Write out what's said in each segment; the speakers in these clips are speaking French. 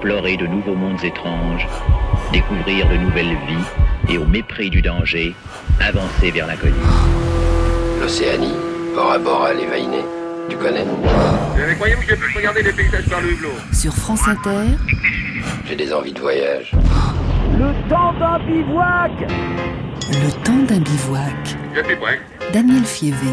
explorer de nouveaux mondes étranges, découvrir de nouvelles vies et au mépris du danger, avancer vers l'inconnu. L'Océanie, Bora Bora, les Vainés, tu connais? Mais croyez-vous que je puisse regarder les paysages par le hublot? Sur France Inter, J'ai des envies de voyage. Le temps d'un bivouac. le temps d'un bivouac. Je suis prêt. Daniel Fievé.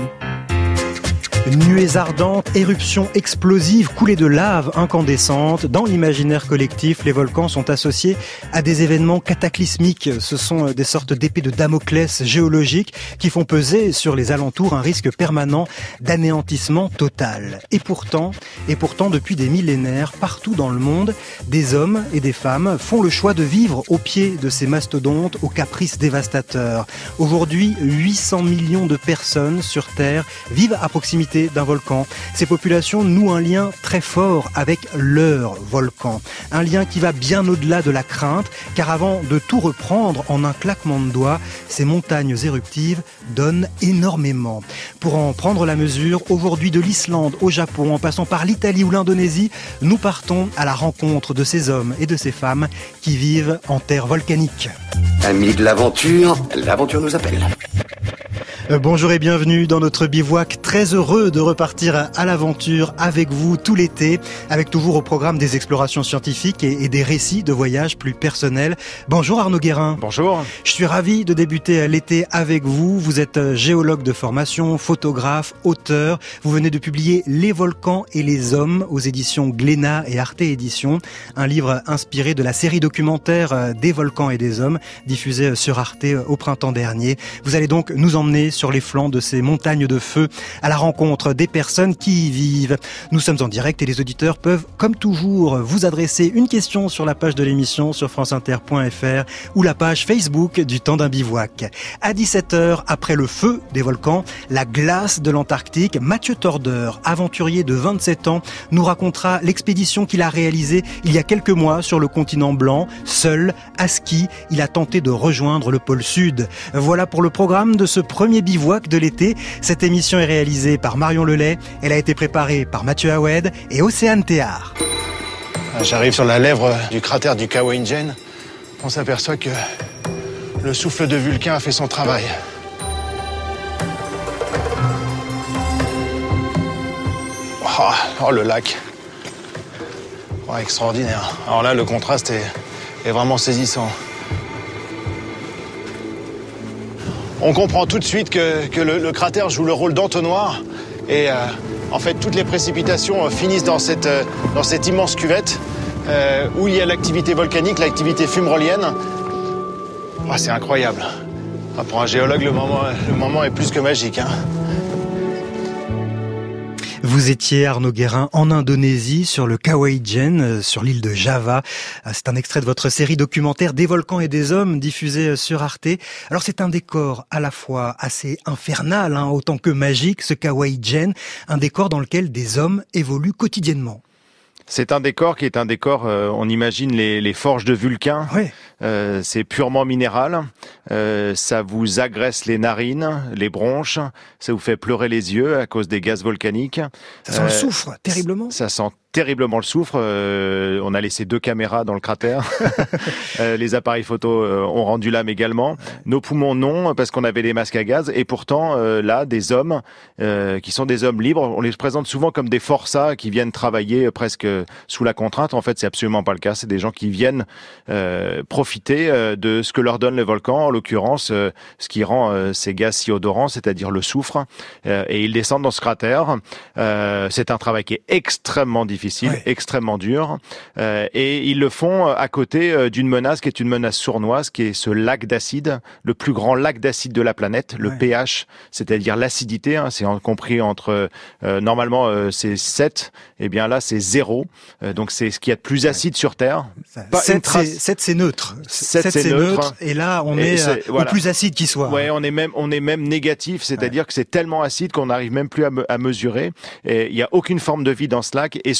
Nuées ardentes, éruptions explosives, coulées de lave incandescente. Dans l'imaginaire collectif, les volcans sont associés à des événements cataclysmiques. Ce sont des sortes d'épées de Damoclès géologiques qui font peser sur les alentours un risque permanent d'anéantissement total. Et pourtant, depuis des millénaires, partout dans le monde, des hommes et des femmes font le choix de vivre au pied de ces mastodontes aux caprices dévastateurs. Aujourd'hui, 800 millions de personnes sur Terre vivent à proximité d'un volcan. Ces populations nouent un lien très fort avec leur volcan. Un lien qui va bien au-delà de la crainte, car avant de tout reprendre en un claquement de doigts, ces montagnes éruptives donnent énormément. Pour en prendre la mesure, aujourd'hui de l'Islande au Japon, en passant par l'Italie ou l'Indonésie, nous partons à la rencontre de ces hommes et de ces femmes qui vivent en terre volcanique. Amis de l'aventure nous appelle. Bonjour et bienvenue dans notre bivouac. Très heureux de repartir à l'aventure avec vous tout l'été, avec toujours au programme des explorations scientifiques et des récits de voyages plus personnels. Bonjour Arnaud Guérin. Bonjour. Je suis ravi de débuter l'été avec vous. Vous êtes géologue de formation, photographe, auteur. Vous venez de publier Les volcans et les hommes aux éditions Glénat et Arte Éditions. Un livre inspiré de la série documentaire Des volcans et des hommes, diffusée sur Arte au printemps dernier. Vous allez donc nous emmener sur les flancs de ces montagnes de feu, à la rencontre des personnes qui y vivent. Nous sommes en direct et les auditeurs peuvent, comme toujours, vous adresser une question sur la page de l'émission sur franceinter.fr ou la page Facebook du temps d'un bivouac. À 17h, après le feu des volcans, la glace de l'Antarctique, Mathieu Tordeur, aventurier de 27 ans, nous racontera l'expédition qu'il a réalisée il y a quelques mois sur le continent blanc. Seul, à ski, il a tenté de rejoindre le pôle Sud. Voilà pour le programme de ce premier bivouac de l'été. Cette émission est réalisée par Marion Lelay. Elle a été préparée par Mathieu Hawed et Océane Théard. J'arrive sur la lèvre du cratère du Kawainjen. On s'aperçoit que le souffle de Vulcain a fait son travail. Oh, le lac. Oh, extraordinaire. Alors là, le contraste est vraiment saisissant. On comprend tout de suite que le cratère joue le rôle d'entonnoir et en fait toutes les précipitations finissent dans cette immense cuvette où il y a l'activité volcanique, l'activité fumerolienne. Oh, c'est incroyable. Pour un géologue, le moment est plus que magique, hein. Vous étiez, Arnaud Guérin, en Indonésie, sur le Kawainjen, sur l'île de Java. C'est un extrait de votre série documentaire Des volcans et des hommes, diffusée sur Arte. Alors c'est un décor à la fois assez infernal, autant que magique, ce Kawainjen, un décor dans lequel des hommes évoluent quotidiennement. C'est un décor qui est un décor, on imagine les forges de Vulcain. Oui. C'est purement minéral. Ça vous agresse les narines, les bronches. Ça vous fait pleurer les yeux à cause des gaz volcaniques. Ça sent le soufre, terriblement. Ça sent terriblement le soufre. On a laissé 2 caméras dans le cratère. Les appareils photo ont rendu l'âme également. Nos poumons non, parce qu'on avait les masques à gaz. Et pourtant, là, des hommes qui sont des hommes libres, on les présente souvent comme des forçats qui viennent travailler presque sous la contrainte. En fait, c'est absolument pas le cas. C'est des gens qui viennent profiter de ce que leur donne le volcan, en l'occurrence, ce qui rend ces gaz si odorants, c'est-à-dire le soufre. Et ils descendent dans ce cratère. C'est un travail qui est extrêmement difficile, extrêmement dur. Et ils le font à côté d'une menace qui est une menace sournoise, qui est ce lac d'acide, le plus grand lac d'acide de la planète, le pH, c'est-à-dire l'acidité. C'est compris entre, normalement, c'est 7, et bien là, c'est 0. Donc c'est ce qu'il y a de plus acide sur Terre. 7, c'est neutre. 7, c'est neutre. Et là, on est au plus acide qui soit. Ouais, on est même négatif, c'est-à-dire que c'est tellement acide qu'on n'arrive même plus à mesurer. Et il n'y a aucune forme de vie dans ce lac. Et surtout,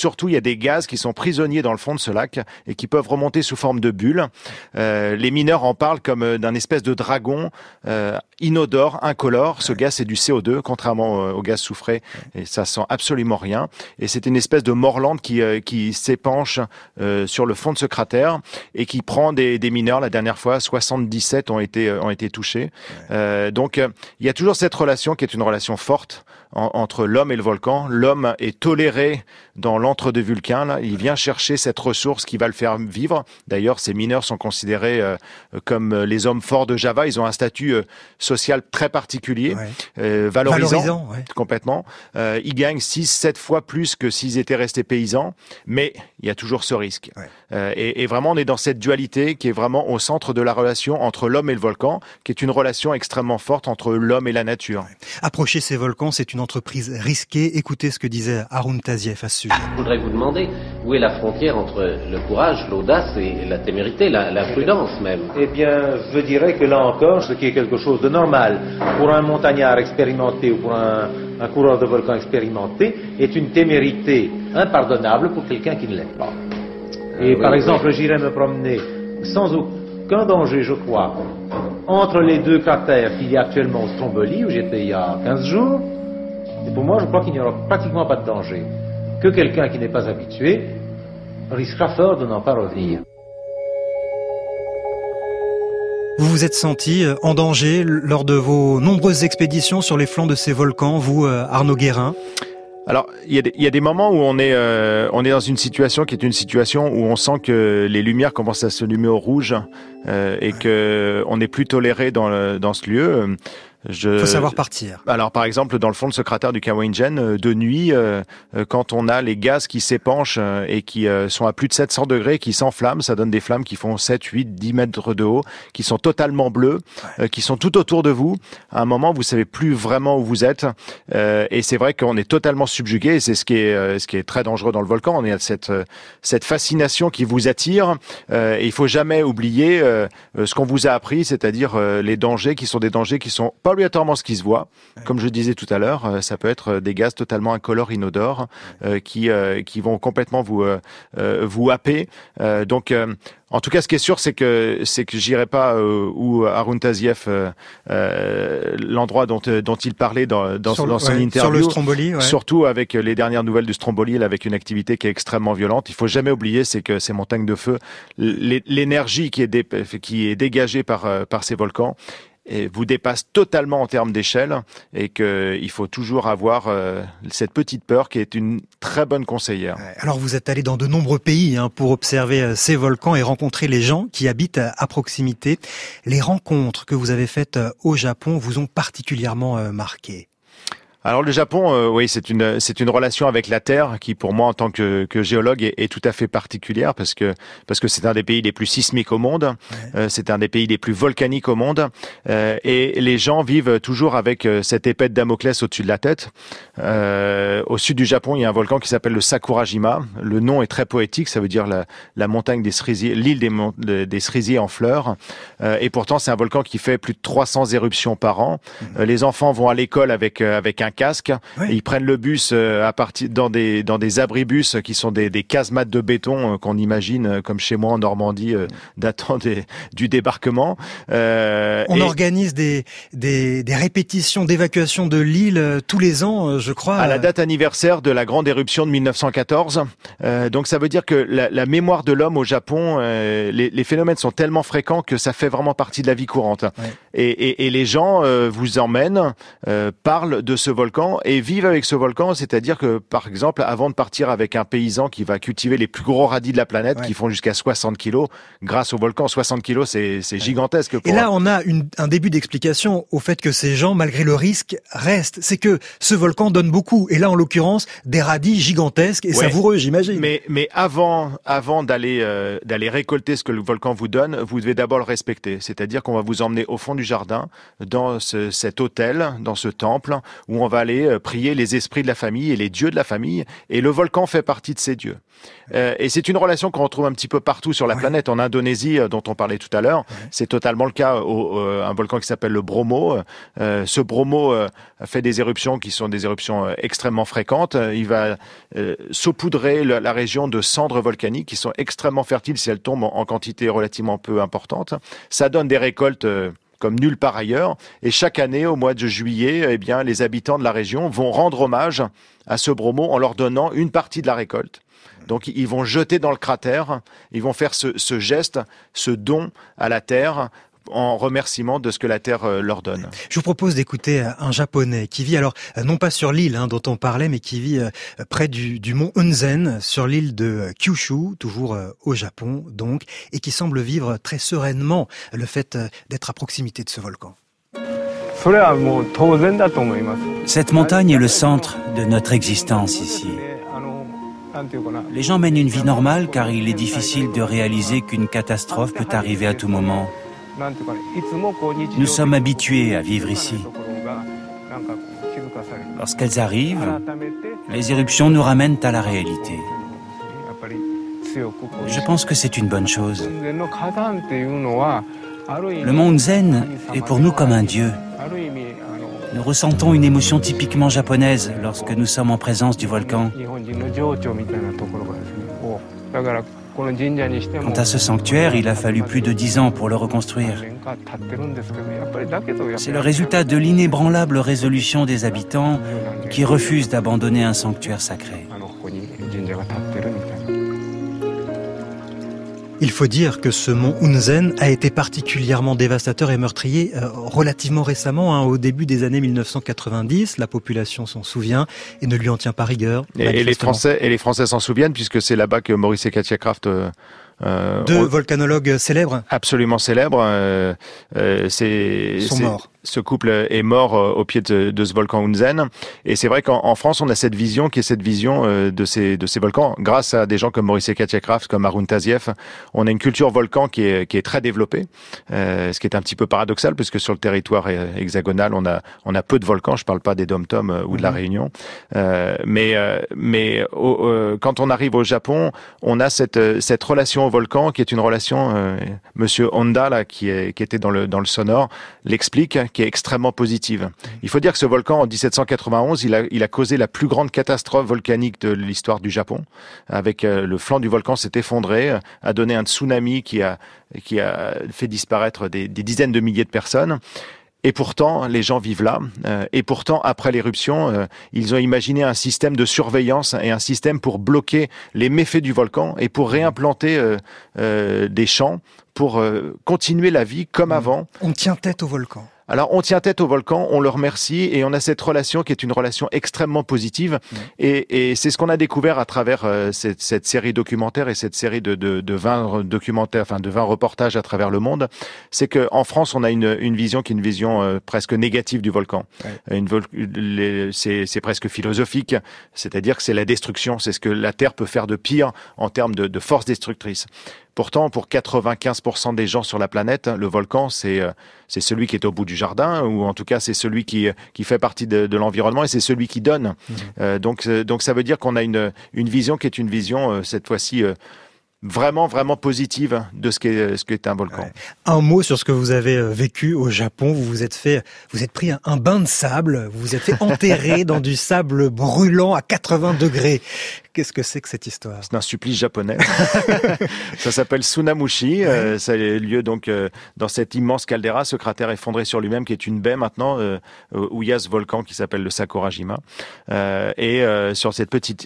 surtout, il y a des gaz qui sont prisonniers dans le fond de ce lac et qui peuvent remonter sous forme de bulles. Les mineurs en parlent comme d'un espèce de dragon inodore, incolore. Ce gaz, c'est du CO2, contrairement au gaz soufré, et ça sent absolument rien. Et c'est une espèce de morlande qui s'épanche sur le fond de ce cratère et qui prend des mineurs. La dernière fois, 77 ont été touchés. Donc, il y a toujours cette relation qui est une relation forte entre l'homme et le volcan. L'homme est toléré dans l'antre-deux Vulcain. Là. Il vient chercher cette ressource qui va le faire vivre. D'ailleurs, ces mineurs sont considérés comme les hommes forts de Java. Ils ont un statut social très particulier, valorisant complètement. Ils gagnent 6-7 fois plus que s'ils étaient restés paysans, mais il y a toujours ce risque. Et vraiment, on est dans cette dualité qui est vraiment au centre de la relation entre l'homme et le volcan, qui est une relation extrêmement forte entre l'homme et la nature. Approcher ces volcans, c'est une entreprise risquée. Écoutez ce que disait Harun Tazieff à ce sujet. Je voudrais vous demander où est la frontière entre le courage, l'audace et la témérité, la prudence même. Eh bien, je dirais que là encore, ce qui est quelque chose de normal pour un montagnard expérimenté ou pour un coureur de volcan expérimenté, est une témérité impardonnable pour quelqu'un qui ne l'est pas. Et par exemple, j'irais me promener sans aucun danger, je crois, entre les deux cratères qu'il y a actuellement au Stromboli, où j'étais il y a 15 jours. Et pour moi, je crois qu'il n'y aura pratiquement pas de danger. Que quelqu'un qui n'est pas habitué risquera fort de n'en pas revenir. Vous vous êtes senti en danger lors de vos nombreuses expéditions sur les flancs de ces volcans, vous, Arnaud Guérin ? Alors, il y a des moments où on est dans une situation qui est une situation où on sent que les lumières commencent à s'allumer au rouge et que on n'est plus toléré dans ce lieu. Faut savoir partir. Alors, par exemple, dans le fond de ce cratère du Kawenjen, de nuit, quand on a les gaz qui s'épanchent et qui sont à plus de 700 degrés, qui s'enflamment, ça donne des flammes qui font 7, 8, 10 mètres de haut, qui sont totalement bleues, qui sont tout autour de vous. À un moment, vous savez plus vraiment où vous êtes. Et c'est vrai qu'on est totalement subjugué. Et c'est ce qui est très dangereux dans le volcan. On est à cette fascination qui vous attire. Et il faut jamais oublier ce qu'on vous a appris, c'est-à-dire les dangers qui sont des dangers qui sont pas obligatoirement ce qui se voit. Comme je disais tout à l'heure, ça peut être des gaz totalement incolores, inodores, qui vont complètement vous happer. Donc, en tout cas, ce qui est sûr, c'est que j'irai pas où Harun Tazieff, l'endroit dont il parlait dans son interview. Sur le Stromboli, surtout avec les dernières nouvelles du Stromboli, là, avec une activité qui est extrêmement violente. Il faut jamais oublier, c'est que ces montagnes de feu, l'énergie qui est dégagée par ces volcans, et vous dépasse totalement en termes d'échelle et qu'il faut toujours avoir cette petite peur qui est une très bonne conseillère. Alors vous êtes allé dans de nombreux pays pour observer ces volcans et rencontrer les gens qui habitent à proximité. Les rencontres que vous avez faites au Japon vous ont particulièrement marqué. Alors le Japon, oui, c'est une relation avec la Terre qui, pour moi, en tant que géologue, est tout à fait particulière parce que c'est un des pays les plus sismiques au monde, c'est un des pays les plus volcaniques au monde, et les gens vivent toujours avec cette épée de Damoclès au-dessus de la tête. Au sud du Japon, il y a un volcan qui s'appelle le Sakurajima. Le nom est très poétique, ça veut dire la montagne des cerisiers, l'île des cerisiers en fleurs. Et pourtant, c'est un volcan qui fait plus de 300 éruptions par an. Les enfants vont à l'école avec un casque. Et ils prennent le bus dans des abribus qui sont des casemates de béton qu'on imagine comme chez moi en Normandie datant du débarquement. On organise des répétitions d'évacuation de l'île tous les ans, je crois. À la date anniversaire de la grande éruption de 1914. Donc ça veut dire que la mémoire de l'homme au Japon, les phénomènes sont tellement fréquents que ça fait vraiment partie de la vie courante. Et les gens vous emmènent, parlent de ce volcan et vivent avec ce volcan, c'est-à-dire que, par exemple, avant de partir avec un paysan qui va cultiver les plus gros radis de la planète, qui font jusqu'à 60 kilos, grâce au volcan, 60 kilos, c'est gigantesque. Et là, on a un début d'explication au fait que ces gens, malgré le risque, restent. C'est que ce volcan donne beaucoup. Et là, en l'occurrence, des radis gigantesques et savoureux, j'imagine. Mais avant d'aller récolter ce que le volcan vous donne, vous devez d'abord le respecter. C'est-à-dire qu'on va vous emmener au fond du jardin, dans cet hôtel, dans ce temple, où on va aller prier les esprits de la famille et les dieux de la famille, et le volcan fait partie de ces dieux. Et c'est une relation qu'on retrouve un petit peu partout sur la planète. En Indonésie, dont on parlait tout à l'heure, c'est totalement le cas. Un volcan qui s'appelle le Bromo. Ce Bromo fait des éruptions qui sont des éruptions extrêmement fréquentes. Il va saupoudrer la région de cendres volcaniques qui sont extrêmement fertiles si elles tombent en quantité relativement peu importante. Ça donne des récoltes comme nulle part ailleurs. Et chaque année, au mois de juillet, eh bien, les habitants de la région vont rendre hommage à ce Bromo en leur donnant une partie de la récolte. Donc, ils vont jeter dans le cratère, ils vont faire ce geste, ce don à la terre, en remerciement de ce que la Terre leur donne. Je vous propose d'écouter un Japonais qui vit alors non pas sur l'île dont on parlait, mais qui vit près du mont Unzen, sur l'île de Kyushu, toujours au Japon donc, et qui semble vivre très sereinement le fait d'être à proximité de ce volcan. Cette montagne est le centre de notre existence ici. Les gens mènent une vie normale car il est difficile de réaliser qu'une catastrophe peut arriver à tout moment. Nous sommes habitués à vivre ici. Lorsqu'elles arrivent, les éruptions nous ramènent à la réalité. Je pense que c'est une bonne chose. Le mont Unzen est pour nous comme un dieu. Nous ressentons une émotion typiquement japonaise lorsque nous sommes en présence du volcan. Quant à ce sanctuaire, il a fallu plus de 10 ans pour le reconstruire. C'est le résultat de l'inébranlable résolution des habitants qui refusent d'abandonner un sanctuaire sacré. Il faut dire que ce mont Unzen a été particulièrement dévastateur et meurtrier relativement récemment, au début des années 1990. La population s'en souvient et ne lui en tient pas rigueur. Et les Français s'en souviennent puisque c'est là-bas que Maurice et Katia Kraft deux volcanologues célèbres. Absolument célèbres. Sont morts. Ce couple est mort au pied de ce volcan Unzen. Et c'est vrai qu'en France, on a cette vision qui est cette vision de ces volcans. Grâce à des gens comme Maurice et Katia Kraft, comme Arun Taziev, on a une culture volcan qui est très développée. Ce qui est un petit peu paradoxal puisque sur le territoire hexagonal, on a peu de volcans. Je parle pas des Dom-Tom ou de la Réunion. Mais quand on arrive au Japon, on a cette relation au volcan qui est une relation, Monsieur Honda, là, qui était dans le sonore, l'explique, qui est extrêmement positive. Il faut dire que ce volcan, en 1791, il a causé la plus grande catastrophe volcanique de l'histoire du Japon. Avec le flanc du volcan s'est effondré, a donné un tsunami qui a fait disparaître des dizaines de milliers de personnes. Et pourtant, les gens vivent là. Et pourtant, après l'éruption, ils ont imaginé un système de surveillance et un système pour bloquer les méfaits du volcan et pour réimplanter des champs pour continuer la vie comme avant. On tient tête au volcan. Alors, on tient tête au volcan, on le remercie et on a cette relation qui est une relation extrêmement positive. Et c'est ce qu'on a découvert à travers cette série documentaire et cette série de 20 documentaires, enfin de 20 reportages à travers le monde. C'est que en France, on a une vision qui est une vision presque négative du volcan. Ouais. C'est presque philosophique, c'est-à-dire que c'est la destruction, c'est ce que la Terre peut faire de pire en termes de force destructrice. Pourtant, pour 95% des gens sur la planète, le volcan, c'est celui qui est au bout du jardin, ou en tout cas, c'est celui qui fait partie de l'environnement et c'est celui qui donne. Donc ça veut dire qu'on a une vision qui est une vision, cette fois-ci, vraiment, vraiment positive de ce qu'est un volcan. Ouais. Un mot sur ce que vous avez vécu au Japon. Vous êtes pris un bain de sable. Vous vous êtes fait enterrer dans du sable brûlant à 80 degrés. Qu'est-ce que c'est que cette histoire? C'est un supplice japonais. Ça s'appelle Tsunamushi. Ça a lieu donc dans cette immense caldeira, ce cratère effondré sur lui-même qui est une baie maintenant, où il y a ce volcan qui s'appelle le Sakurajima. Et sur cette petite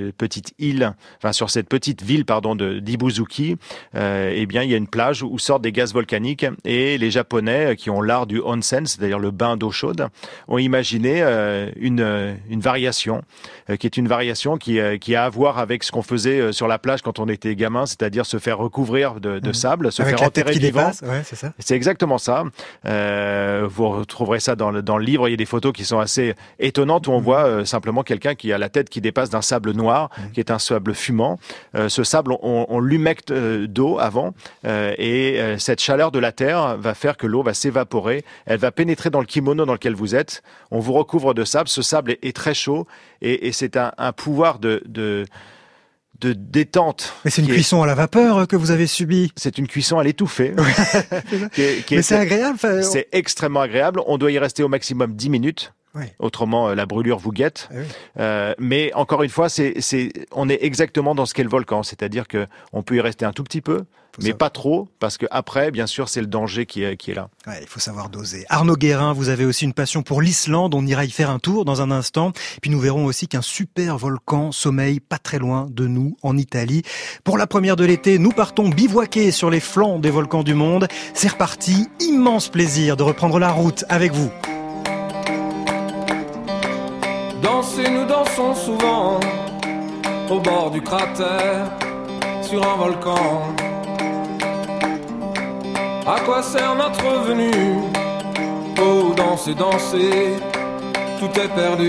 île, enfin sur cette petite ville d'Ibuzuki, eh bien il y a une plage où sortent des gaz volcaniques et les Japonais qui ont l'art du onsen, c'est-à-dire le bain d'eau chaude, ont imaginé une variation qui est une variation qui qui a à voir avec ce qu'on faisait sur la plage quand on était gamin, c'est-à-dire se faire recouvrir de sable, se avec faire enterrer vivant. Ouais, c'est ça. C'est exactement ça. Vous retrouverez ça dans le livre. Il y a des photos qui sont assez étonnantes où on voit simplement quelqu'un qui a la tête qui dépasse d'un sable noir, qui est un sable fumant. Ce sable, on l'humecte d'eau avant, et cette chaleur de la terre va faire que l'eau va s'évaporer. Elle va pénétrer dans le kimono dans lequel vous êtes. On vous recouvre de sable. Ce sable est très chaud et c'est un pouvoir de détente. Mais c'est une cuisson à la vapeur que vous avez subie. C'est une cuisson à l'étouffée. Mais c'est agréable. C'est extrêmement agréable. On doit y rester au maximum 10 minutes. Oui. Autrement, la brûlure vous guette. Oui. Mais encore une fois, on est exactement dans ce qu'est le volcan. C'est-à-dire que on peut y rester un tout petit peu, mais pas trop, parce que après, bien sûr, c'est le danger qui est là. Ouais, il faut savoir doser. Arnaud Guérin, vous avez aussi une passion pour l'Islande. On ira y faire un tour dans un instant. Puis nous verrons aussi qu'un super volcan sommeille pas très loin de nous, en Italie. Pour la première de l'été, nous partons bivouaquer sur les flancs des volcans du monde. C'est reparti. Immense plaisir de reprendre la route avec vous. Danser, nous dansons souvent au bord du cratère sur un volcan. À quoi sert notre venue? Oh, danser, danser, tout est perdu.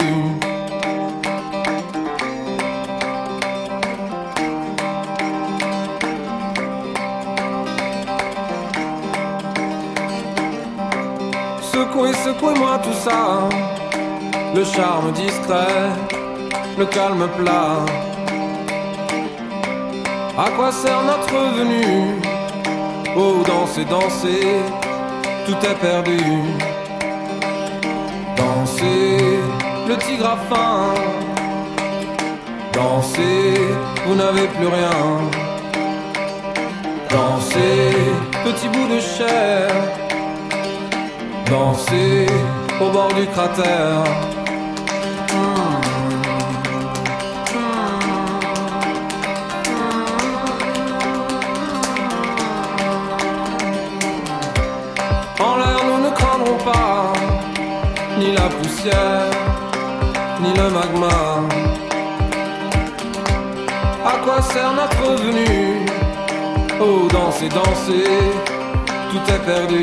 Secouez, secouez-moi tout ça. Le charme discret, le calme plat. À quoi sert notre venue? Oh, danser, danser, tout est perdu. Dansez, le tigre a faim. Dansez, vous n'avez plus rien. Dansez, petit bout de chair. Dansez, au bord du cratère. En l'air, nous ne craindrons pas ni la poussière, ni le magma. À quoi sert notre venue? Oh, danser, danser, tout est perdu.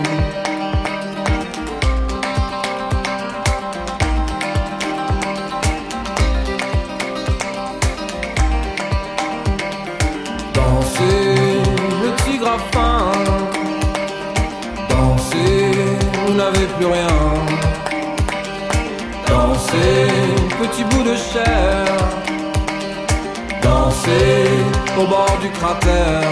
Faim. Dansez, vous n'avez plus rien. Dansez, petit bout de chair. Dansez, au bord du cratère.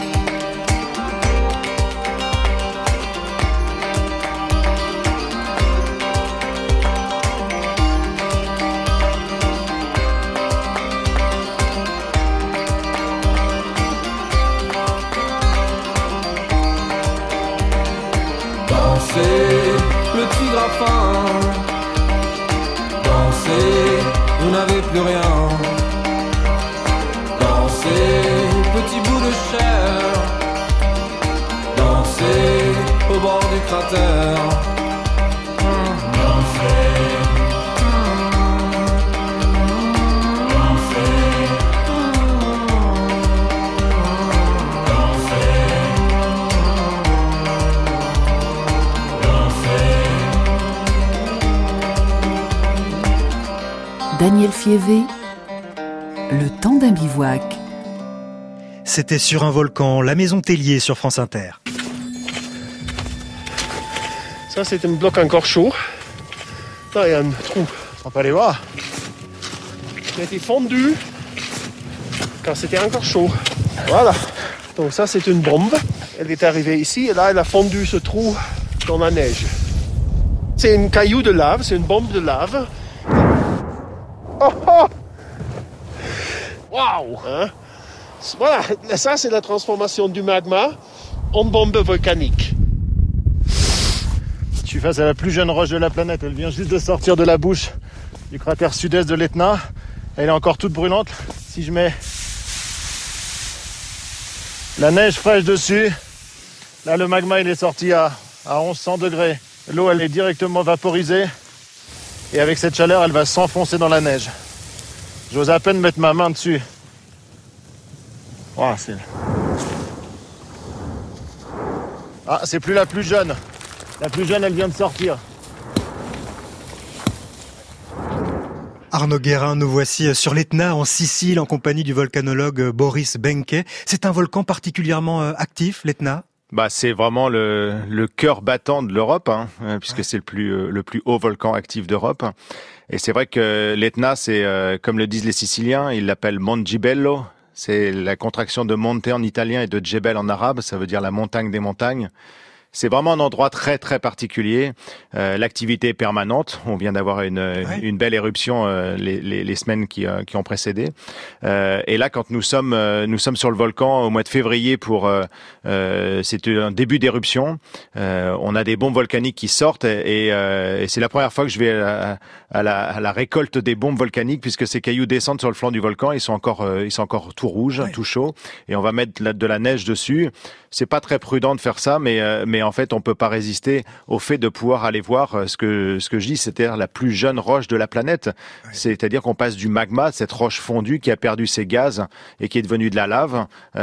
Le tigre a faim. Dansez, vous n'avez plus rien. Dansez, petit bout de chair. Dansez, au bord du cratère. Daniel Fievé, le temps d'un bivouac. C'était sur un volcan, la maison Tellier sur France Inter. Ça, c'est un bloc encore chaud. Là, il y a un trou. On peut aller voir. Il a été fondu quand c'était encore chaud. Voilà. Donc ça, c'est une bombe. Elle est arrivée ici et là, elle a fondu ce trou dans la neige. C'est une caillou de lave, c'est une bombe de lave. Oh oh! Waouh! Hein? Voilà, ça c'est la transformation du magma en bombe volcanique. Je suis face à la plus jeune roche de la planète. Elle vient juste de sortir de la bouche du cratère sud-est de l'Etna. Elle est encore toute brûlante. Si je mets la neige fraîche dessus, là le magma il est sorti à 1100 degrés. L'eau elle est directement vaporisée. Et avec cette chaleur, elle va s'enfoncer dans la neige. J'ose à peine mettre ma main dessus. Oh, c'est plus la plus jeune. La plus jeune, elle vient de sortir. Arnaud Guérin, nous voici sur l'Etna en Sicile en compagnie du volcanologue Boris Benke. C'est un volcan particulièrement actif, l'Etna ? C'est vraiment le cœur battant de l'Europe, puisque c'est le plus haut volcan actif d'Europe. Et c'est vrai que l'Etna, c'est comme le disent les Siciliens, ils l'appellent Mongibello. C'est la contraction de monte en italien et de Djebel en arabe, ça veut dire la montagne des montagnes. C'est vraiment un endroit très très particulier. L'activité est permanente. On vient d'avoir une belle éruption les semaines qui ont précédé. Et là, quand nous sommes sur le volcan au mois de février c'est un début d'éruption. On a des bombes volcaniques qui sortent et c'est la première fois que je vais à la récolte des bombes volcaniques, puisque ces cailloux descendent sur le flanc du volcan. Ils sont encore tout rouges, tout chauds, et on va mettre de la neige dessus. C'est pas très prudent de faire ça, mais en fait, on peut pas résister au fait de pouvoir aller voir ce que je dis, c'est-à-dire la plus jeune roche de la planète. Ouais. C'est-à-dire qu'on passe du magma, cette roche fondue qui a perdu ses gaz et qui est devenue de la lave,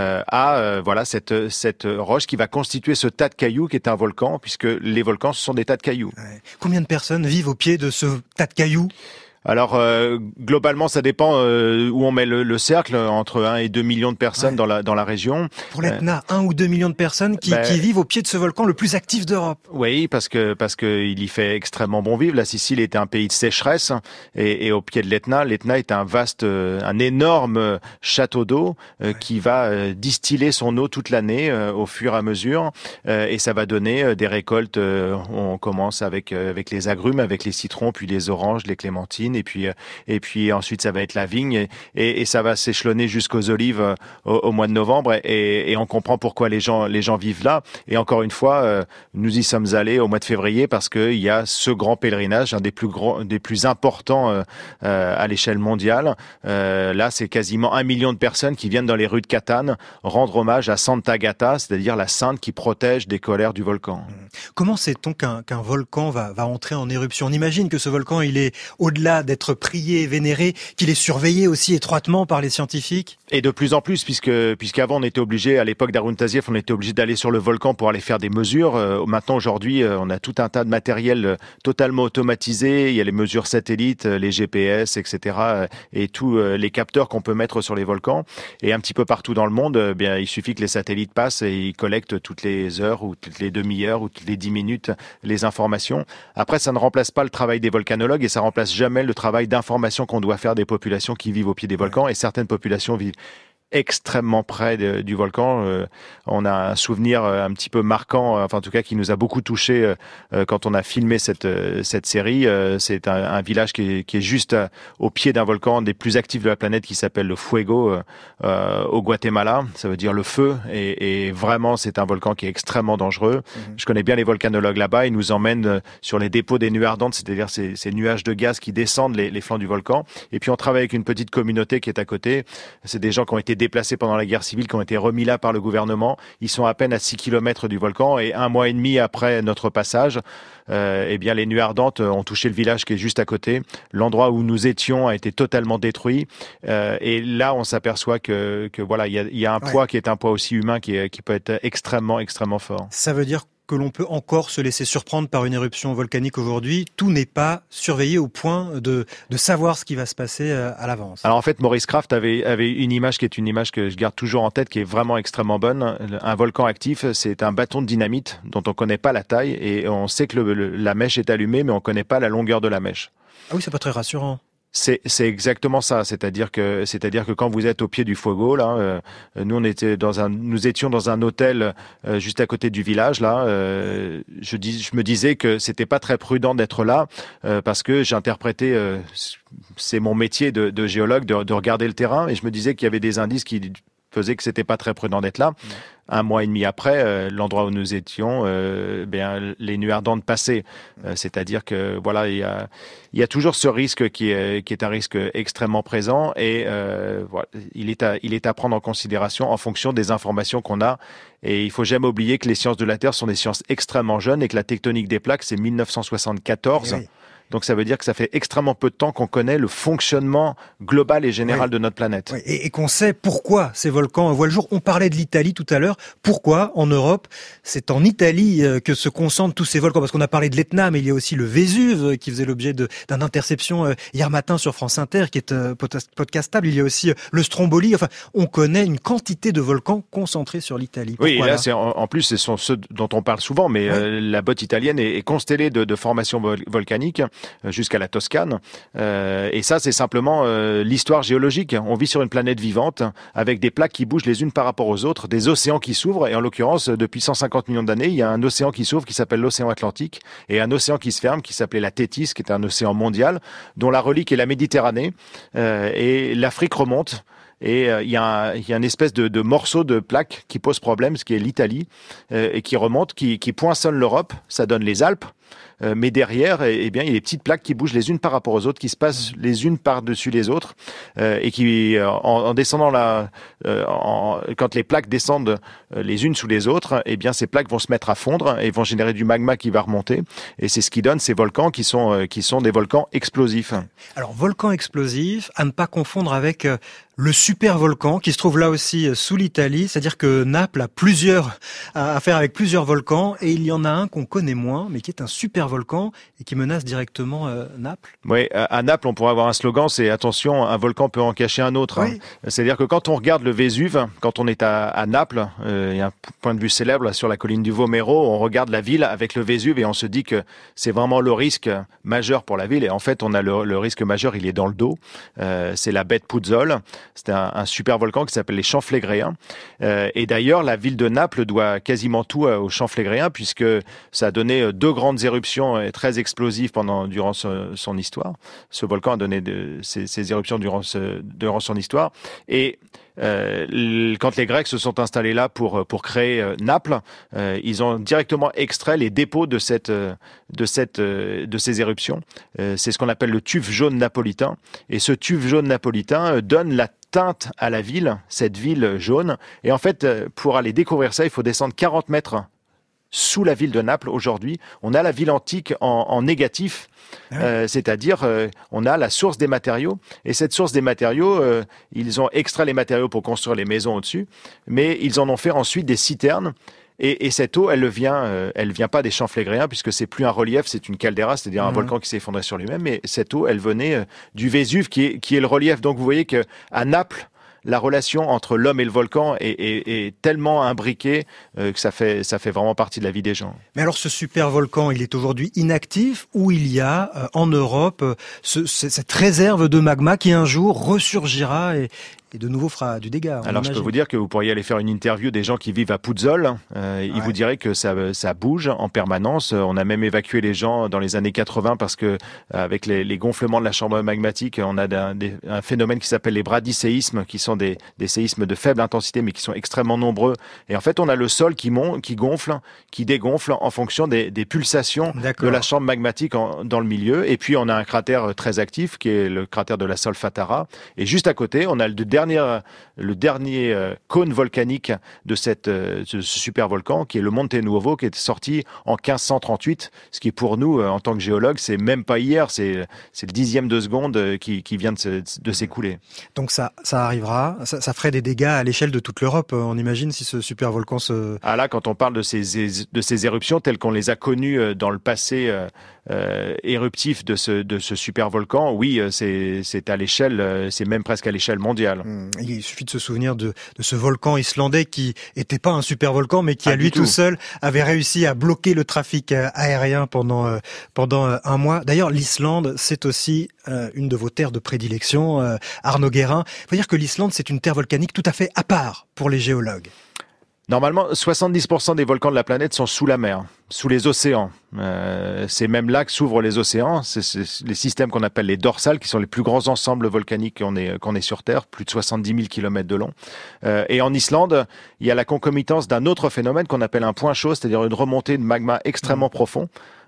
à cette roche qui va constituer ce tas de cailloux qui est un volcan, puisque les volcans, ce sont des tas de cailloux. Ouais. Combien de personnes vivent au pied de ce tas de cailloux ? Alors, globalement, ça dépend où on met le cercle, entre 1 et 2 millions de personnes dans la région. Pour l'Etna, 1 ou 2 millions de personnes qui vivent au pied de ce volcan le plus actif d'Europe. Oui, parce que il y fait extrêmement bon vivre. La Sicile était un pays de sécheresse, et au pied de l'Etna est un énorme château d'eau qui va distiller son eau toute l'année au fur et à mesure, et ça va donner des récoltes. On commence avec les agrumes, avec les citrons, puis les oranges, les clémentines. Et puis ensuite ça va être la vigne et ça va s'échelonner jusqu'aux olives au mois de novembre et on comprend pourquoi les gens vivent là. Et encore une fois, nous y sommes allés au mois de février parce qu'il y a ce grand pèlerinage, un des plus importants à l'échelle mondiale. Là, c'est quasiment 1 million de personnes qui viennent dans les rues de Catane rendre hommage à Santa Agata, c'est-à-dire la sainte qui protège des colères du volcan. Comment sait-on qu'un volcan va entrer en éruption ? On imagine que ce volcan, il est au-delà d'être prié et vénéré, qu'il est surveillé aussi étroitement par les scientifiques. Et de plus en plus, puisqu'avant on était obligé, à l'époque d'Arun Taziev, on était obligé d'aller sur le volcan pour aller faire des mesures. Maintenant, aujourd'hui, on a tout un tas de matériel totalement automatisé. Il y a les mesures satellites, les GPS, etc. Et tous les capteurs qu'on peut mettre sur les volcans. Et un petit peu partout dans le monde, il suffit que les satellites passent et ils collectent toutes les heures ou toutes les demi-heures ou toutes les 10 minutes les informations. Après, ça ne remplace pas le travail des volcanologues et ça remplace jamais le travail d'information qu'on doit faire des populations qui vivent au pied des volcans, et certaines populations vivent extrêmement près du volcan. On a un souvenir un petit peu marquant, enfin en tout cas qui nous a beaucoup touché quand on a filmé cette série. C'est un village qui est juste au pied d'un volcan des plus actifs de la planète qui s'appelle le Fuego au Guatemala. Ça veut dire le feu, et vraiment c'est un volcan qui est extrêmement dangereux. Je connais bien les volcanologues là-bas. Ils nous emmènent sur les dépôts des nuées ardentes, c'est-à-dire ces nuages de gaz qui descendent les flancs du volcan. Et puis on travaille avec une petite communauté qui est à côté. C'est des gens qui ont été déplacés pendant la guerre civile, qui ont été remis là par le gouvernement. Ils sont à peine à 6 km du volcan, et 1 mois et demi après notre passage, les nuées ardentes ont touché le village qui est juste à côté. L'endroit où nous étions a été totalement détruit, et là on s'aperçoit que voilà, il y a un poids qui est un poids aussi humain qui peut être extrêmement fort. Ça veut dire que l'on peut encore se laisser surprendre par une éruption volcanique aujourd'hui. Tout n'est pas surveillé au point de savoir ce qui va se passer à l'avance. Alors en fait, Maurice Kraft avait une image qui est une image que je garde toujours en tête, qui est vraiment extrêmement bonne. Un volcan actif, c'est un bâton de dynamite dont on connaît pas la taille, et on sait que la mèche est allumée, mais on connaît pas la longueur de la mèche. Ah oui, c'est pas très rassurant. C'est exactement ça. C'est-à-dire que quand vous êtes au pied du Fuego, là, nous étions dans un hôtel juste à côté du village, là. Je me disais que c'était pas très prudent d'être là, parce que j'interprétais, c'est mon métier de géologue, de regarder le terrain, et je me disais qu'il y avait des indices qui faisaient que c'était pas très prudent d'être là. 1 mois et demi après, l'endroit où nous étions, les nuées ardentes passaient. C'est-à-dire que voilà, il y a toujours ce risque qui est un risque extrêmement présent, et voilà, il est à prendre en considération en fonction des informations qu'on a. Et il faut jamais oublier que les sciences de la Terre sont des sciences extrêmement jeunes, et que la tectonique des plaques, c'est 1974. Donc ça veut dire que ça fait extrêmement peu de temps qu'on connaît le fonctionnement global et général de notre planète. Oui. Et qu'on sait pourquoi ces volcans voient le jour. On parlait de l'Italie tout à l'heure. Pourquoi, en Europe, c'est en Italie que se concentrent tous ces volcans? Parce qu'on a parlé de l'Etna, mais il y a aussi le Vésuve qui faisait l'objet d'une interception hier matin sur France Inter, qui est podcastable. Il y a aussi le Stromboli. Enfin, on connaît une quantité de volcans concentrés sur l'Italie. Pourquoi, oui, et là, en plus, ce sont ceux dont on parle souvent, mais la botte italienne est constellée de formations volcaniques jusqu'à la Toscane. Et ça, c'est simplement l'histoire géologique. On vit sur une planète vivante avec des plaques qui bougent les unes par rapport aux autres, des océans qui s'ouvrent. Et en l'occurrence, depuis 150 millions d'années, il y a un océan qui s'ouvre qui s'appelle l'océan Atlantique et un océan qui se ferme qui s'appelait la Thétis, qui est un océan mondial dont la relique est la Méditerranée. Et l'Afrique remonte. Et il y a une espèce de morceau de plaque qui pose problème, ce qui est l'Italie, et qui remonte, qui poinçonne l'Europe. Ça donne les Alpes. Mais derrière, eh bien, il y a des petites plaques qui bougent les unes par rapport aux autres, qui se passent les unes par-dessus les autres, et qui, en descendant quand les plaques descendent les unes sous les autres, eh bien, ces plaques vont se mettre à fondre et vont générer du magma qui va remonter. Et c'est ce qui donne ces volcans qui sont des volcans explosifs. Alors, volcans explosifs, à ne pas confondre avec le supervolcan qui se trouve là aussi sous l'Italie, c'est-à-dire que Naples a affaire avec plusieurs volcans, et il y en a un qu'on connaît moins, mais qui est un supervolcan et qui menace directement Naples. Oui, à Naples, on pourrait avoir un slogan, c'est attention, un volcan peut en cacher un autre. Oui. C'est-à-dire que quand on regarde le Vésuve, quand on est à Naples, il y a un point de vue célèbre là, sur la colline du Vomero, on regarde la ville avec le Vésuve et on se dit que c'est vraiment le risque majeur pour la ville. Et en fait, on a le risque majeur, il est dans le dos. C'est la baie de Puzzol. C'est un super volcan qui s'appelle les Champs Flégréens. Et d'ailleurs, la ville de Naples doit quasiment tout aux Champs Flégréens, puisque ça a donné 2 grandes éruptions très explosives durant son histoire. Ce volcan a donné ces éruptions durant son histoire. Et quand les Grecs se sont installés là pour créer Naples, ils ont directement extrait les dépôts de ces éruptions. C'est ce qu'on appelle le tuf jaune napolitain. Et ce tuf jaune napolitain donne la teinte à la ville, cette ville jaune. Et en fait, pour aller découvrir ça, il faut descendre 40 mètres sous la ville de Naples aujourd'hui. On a la ville antique en négatif, c'est-à-dire on a la source des matériaux. Et cette source des matériaux, ils ont extrait les matériaux pour construire les maisons au-dessus, mais ils en ont fait ensuite des citernes. Et cette eau, elle vient pas des Champs Flégréens, puisque c'est plus un relief, c'est une caldeira, c'est-à-dire un volcan qui s'est effondré sur lui-même. Mais cette eau, elle venait du Vésuve, qui est le relief. Donc vous voyez que à Naples, la relation entre l'homme et le volcan est tellement imbriquée que ça fait vraiment partie de la vie des gens. Mais alors ce super volcan, il est aujourd'hui inactif, ou il y a en Europe cette réserve de magma qui un jour ressurgira et de nouveau fera du dégât. Alors je peux vous dire que vous pourriez aller faire une interview des gens qui vivent à Puzzol. Ils vous diraient que ça bouge en permanence. On a même évacué les gens dans les années 80 parce que avec les gonflements de la chambre magmatique, on a un phénomène qui s'appelle les bradicéismes, qui sont des séismes de faible intensité mais qui sont extrêmement nombreux. Et en fait, on a le sol qui gonfle, qui dégonfle en fonction des pulsations de la chambre magmatique dans le milieu. Et puis on a un cratère très actif qui est le cratère de la Solfatara. Et juste à côté, on a le dernier cône volcanique de ce super volcan, qui est le Monte Nuovo, qui est sorti en 1538, ce qui pour nous, en tant que géologues, c'est même pas hier, c'est le 10e de seconde qui vient de s'écouler. Donc ça arrivera, ça ferait des dégâts à l'échelle de toute l'Europe, on imagine, si ce super volcan se... Ah là, quand on parle de ces éruptions telles qu'on les a connues dans le passé éruptif de ce super volcan, oui, c'est à l'échelle, c'est même presque à l'échelle mondiale. Il suffit de se souvenir de ce volcan islandais qui était pas un super volcan, mais qui à lui tout seul avait réussi à bloquer le trafic aérien pendant un mois. D'ailleurs, l'Islande, c'est aussi une de vos terres de prédilection, Arnaud Guérin. Il faut dire que l'Islande, c'est une terre volcanique tout à fait à part pour les géologues. Normalement, 70% des volcans de la planète sont sous la mer, sous les océans. C'est même là que s'ouvrent les océans. C'est les systèmes qu'on appelle les dorsales, qui sont les plus grands ensembles volcaniques qu'on ait sur Terre, plus de 70 000 km de long. Et en Islande, il y a la concomitance d'un autre phénomène qu'on appelle un point chaud, c'est-à-dire une remontée de magma extrêmement profond.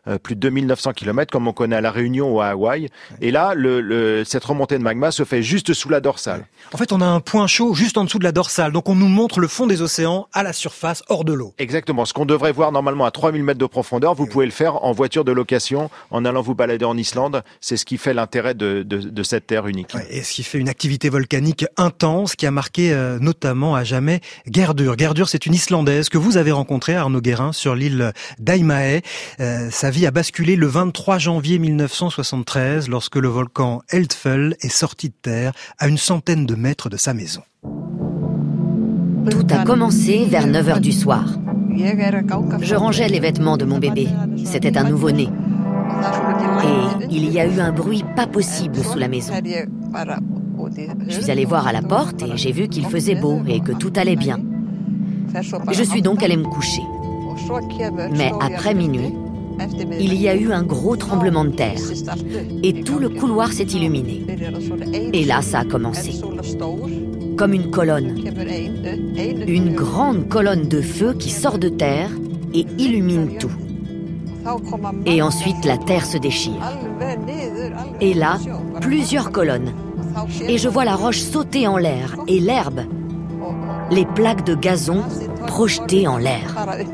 plus de 2900 km, comme on connaît à La Réunion ou à Hawaï. Et là, cette remontée de magma se fait juste sous la dorsale. En fait, on a un point chaud juste en dessous de la dorsale. Donc, on nous montre le fond des océans à la surface, hors de l'eau. Exactement. Ce qu'on devrait voir normalement à 3000 mètres de profondeur, vous pouvez le faire en voiture de location, en allant vous balader en Islande. C'est ce qui fait l'intérêt de cette terre unique. Ouais, et ce qui fait une activité volcanique intense qui a marqué notamment à jamais Gerdur. Gerdur, c'est une Islandaise que vous avez rencontrée, Arnaud Guérin, sur l'île d'Aimae. Sa vie a basculé le 23 janvier 1973 lorsque le volcan Eldfell est sorti de terre à une centaine de mètres de sa maison. Tout a commencé vers 9h du soir. Je rangeais les vêtements de mon bébé. C'était un nouveau-né. Et il y a eu un bruit pas possible sous la maison. Je suis allée voir à la porte et j'ai vu qu'il faisait beau et que tout allait bien. Je suis donc allée me coucher. Mais après minuit, il y a eu un gros tremblement de terre et tout le couloir s'est illuminé. Et là, ça a commencé. Comme une colonne. Une grande colonne de feu qui sort de terre et illumine tout. Et ensuite, la terre se déchire. Et là, plusieurs colonnes. Et je vois la roche sauter en l'air et l'herbe. Les plaques de gazon projetées en l'air.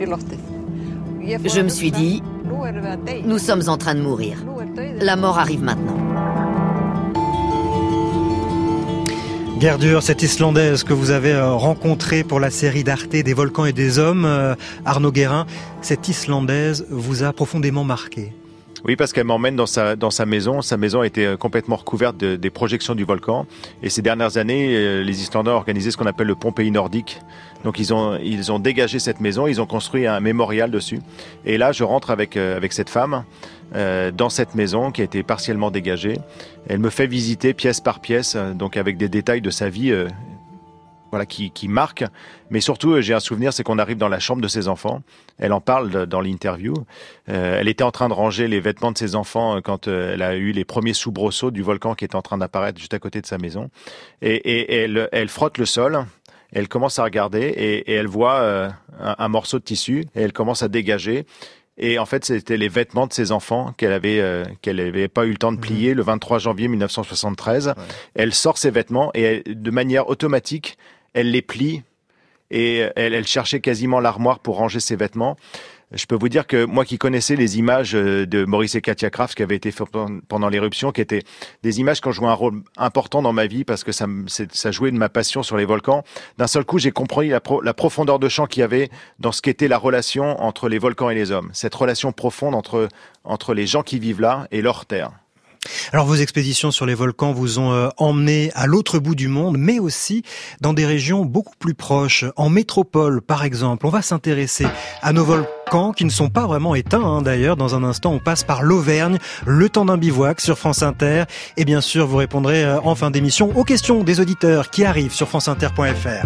Je me suis dit, nous sommes en train de mourir. La mort arrive maintenant. Gerdur, cette Islandaise que vous avez rencontrée pour la série d'Arte des volcans et des hommes, Arnaud Guérin, cette Islandaise vous a profondément marqué. Oui, parce qu'elle m'emmène dans sa maison. Sa maison a été complètement recouverte des projections du volcan. Et ces dernières années, les Islandais ont organisé ce qu'on appelle le Pompéi nordique. Donc ils ont dégagé cette maison, ils ont construit un mémorial dessus. Et là, je rentre avec cette femme dans cette maison qui a été partiellement dégagée. Elle me fait visiter pièce par pièce, donc avec des détails de sa vie qui marquent. Mais surtout, j'ai un souvenir, c'est qu'on arrive dans la chambre de ses enfants. Elle en parle dans l'interview. Elle était en train de ranger les vêtements de ses enfants quand elle a eu les premiers soubresauts du volcan qui était en train d'apparaître juste à côté de sa maison. Et elle frotte le sol. Elle commence à regarder et elle voit un morceau de tissu et elle commence à dégager. Et en fait, c'était les vêtements de ses enfants qu'elle avait pas eu le temps de plier le 23 janvier 1973. Ouais. Elle sort ses vêtements et de manière automatique, elle les plie et elle cherchait quasiment l'armoire pour ranger ses vêtements. Je peux vous dire que moi qui connaissais les images de Maurice et Katia Kraft qui avaient été faites pendant l'éruption, qui étaient des images qui ont joué un rôle important dans ma vie parce que ça jouait de ma passion sur les volcans. D'un seul coup, j'ai compris la profondeur de champ qu'il y avait dans ce qu'était la relation entre les volcans et les hommes. Cette relation profonde entre les gens qui vivent là et leur terre. Alors vos expéditions sur les volcans vous ont emmené à l'autre bout du monde, mais aussi dans des régions beaucoup plus proches, en métropole par exemple. On va s'intéresser à nos volcans qui ne sont pas vraiment éteints d'ailleurs. Dans un instant, on passe par l'Auvergne, le temps d'un bivouac sur France Inter. Et bien sûr, vous répondrez en fin d'émission aux questions des auditeurs qui arrivent sur franceinter.fr.